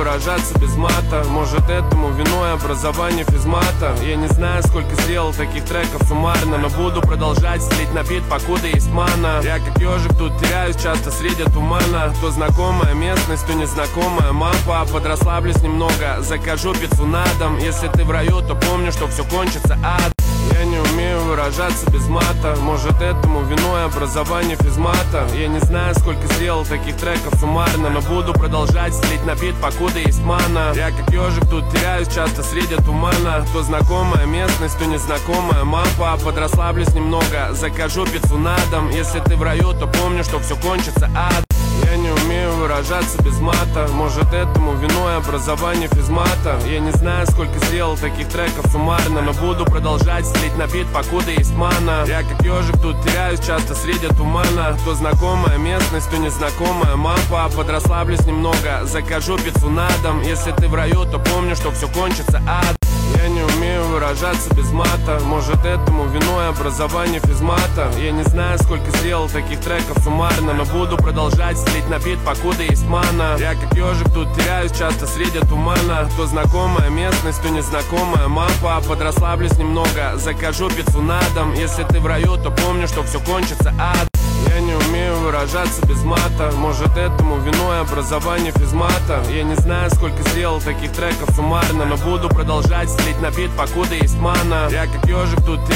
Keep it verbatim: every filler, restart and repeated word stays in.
выражаться без мата. Может, этому виной образование физмата. Я не знаю, сколько сделал таких треков суммарно, но буду продолжать слить на бит, покуда есть мана. Я как ежик тут теряюсь часто среди тумана. То знакомая местность, то незнакомая мапа. Подрасслаблюсь немного, закажу пиццу на дом. Если ты в раю, то помню, что все кончится ад. Я не умею выражаться без мата. Может, этому виной образование физмата. Я не знаю, сколько сделал таких треков суммарно, но буду продолжать слить на бит, покуда есть мана. Я как ежик тут теряюсь часто среди тумана. То знакомая местность, то незнакомая мапа. Подрасслаблюсь немного, закажу пиццу на дом. Если ты в раю, то помню, что все кончится ад. Я не умею выражаться без мата. Может, этому виной образование физмата. Я не знаю, сколько сделал таких треков суммарно, но буду продолжать слить на бит, покуда есть мана. Я как ежик тут теряюсь часто среди тумана. То знакомая местность, то незнакомая мапа. Подрасслаблюсь немного, закажу пиццу на дом. Если ты в раю, то помню, что все кончится ад. Я не умею выражаться без мата. Может, этому виной образование физмата. Я не знаю, сколько сделал таких треков суммарно, но буду продолжать слить на бит, покуда есть мана. Я как ежик тут теряюсь часто среди тумана. То знакомая местность, то незнакомая мапа. Подрасслаблюсь немного, закажу пиццу на дом. Если ты в раю, то помню, что все кончится ад. Я не умею выражаться без мата. Может, этому виной образование физмата. Я не знаю, сколько сделал таких треков суммарно, но буду продолжать слить на бит, покуда есть мана. Я как ежик тут теряюсь